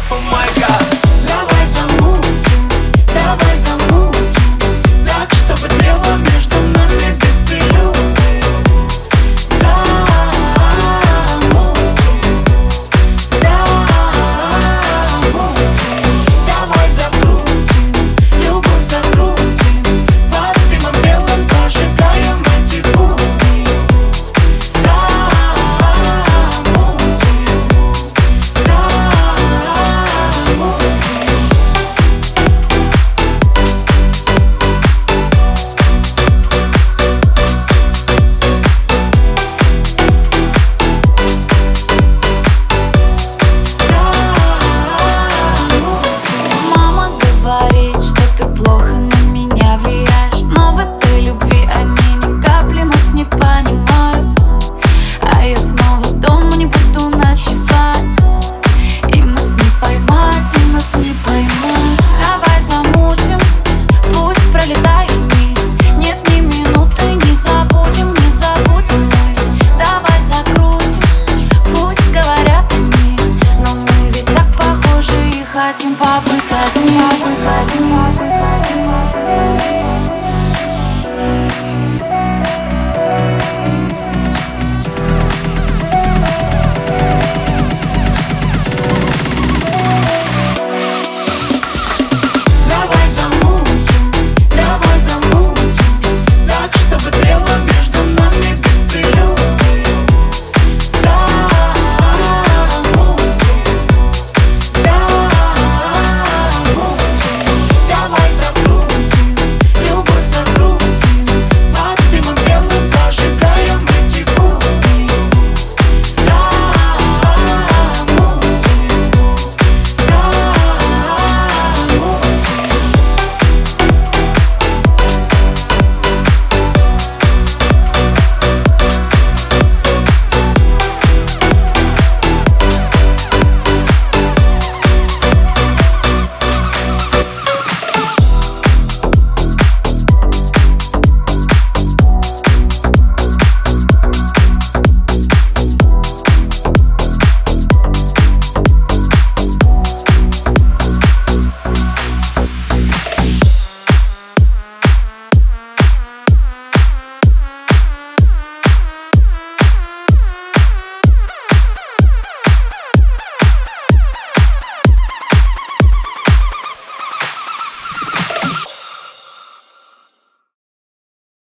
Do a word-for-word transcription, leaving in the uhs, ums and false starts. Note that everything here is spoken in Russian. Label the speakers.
Speaker 1: О май гад.
Speaker 2: Давай замутим, давай замутим, так, чтобы тлело между нами без прелюдий. Замутим, замутим, давай закрутим, любовь закрутим, под дымом белым прожигаем эти будни. Замутим,
Speaker 3: Мама говорит, что ты плохо на меня влияешь, но в этой любви они ни капли нас не понимают. А я снова дома не буду ночевать. Им нас не поймать, им нас не поймать. Давай замутим, пусть пролетают дни. Нет ни минуты, не забудем, не забудем мы. Давай закрутим, пусть говорят они, но мы ведь так похожи и хотим побыть одни. Хотим побыть одни.